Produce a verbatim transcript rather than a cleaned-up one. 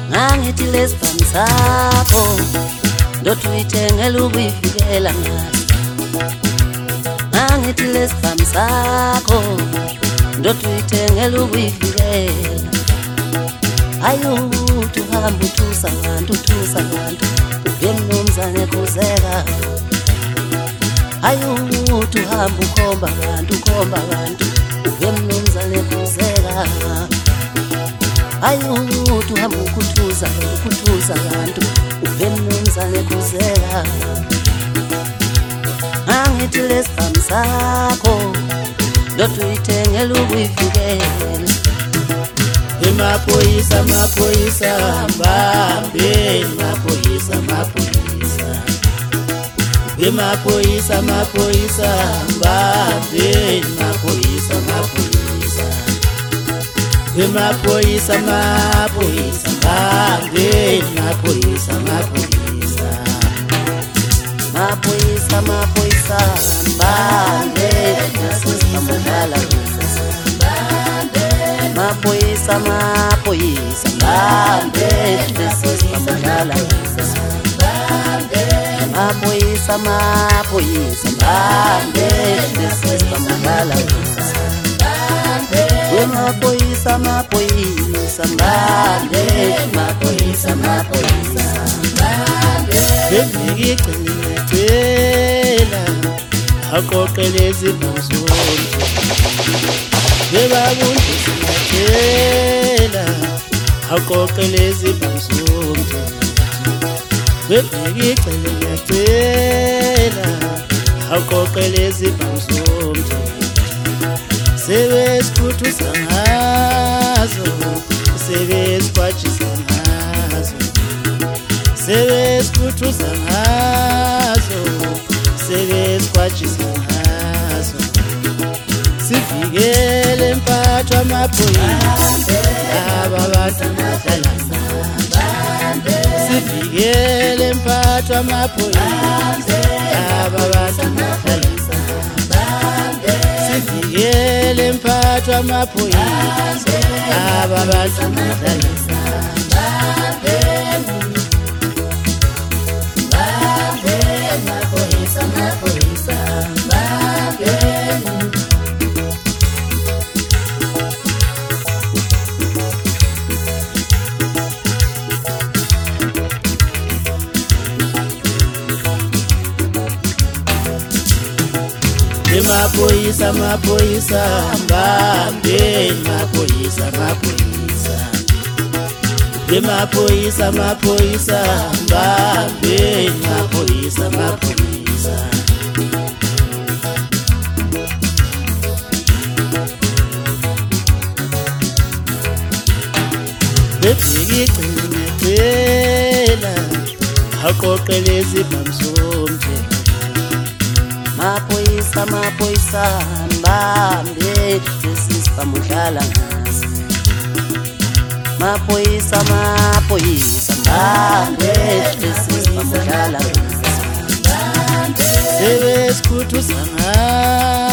Ngangithi lesibhamu sakho ndothi uyithengela ukuyivikela ngaso. Ngangithi lesibhamu sakho ndothi uyithengela ukuyivikela. Ayuthi uhamba uthusa abantu uthusa abantu ngemnumzane Khuzeka. Ayuthi uhamba ukhomba abantu ukhomba abantu ngemnumzane Khuzeka. Ayuthi uhamba ukuthuza ukuthuza abantu ngemnumzane Khuzeka. Angithi lesibhamu sakho ndothi uyithengela ukuyivikela. Emaphoyisa maphoyisa mbambe maphoyisa maphoyisa. Emaphoyisa maphoyisa mbambe maphoyisa maphoyisa. Emaphoyisa maphoyisa mbambe maphoyisa maphoyisa. Maphoyisa maphoyisa mbambe nasizamdlala. Maphoyisa maphoyisa mbambe nasizamdlala. Maphoyisa maphoyisa mbambe nasizamdlala. Maphoyisa maphoyisa mbambe maphoyisa maphoyisa mbambe. Ngicela aqoqele izibhuzu bebabuntu singacela aqoqele izibhuzu. Ngicela ngiyacela aqoqele izibhuzu. Sebesikhuthisa ngazo sebesikwatshisa ngazo. Sebesikhuthisa ngazo sebesikwatshisa ngazo. Sivikele mpatho amaphoyisa laba bantu bahlala mbambe. Sivikele mpatho amaphoyisa laba bantu bahlala mbambe. Sivikele mpatho amaphoyisa laba bantu bahlala mbambe. Mbambe maphoyisa maphoyisa mbambe. Maphoyisa maphoyisa mbambe maphoyisa maphoyisa. Maphoyisa maphoyisa mbambe maphoyisa maphoyisa. Ngicela aqoqele izibhamu. Maphoyisa maphoyisa mbambe nasizamdlala ngaso. Maphoyisa maphoyisa mbambe nasizamdlala ngaso. Sebesikhuthisa ngazo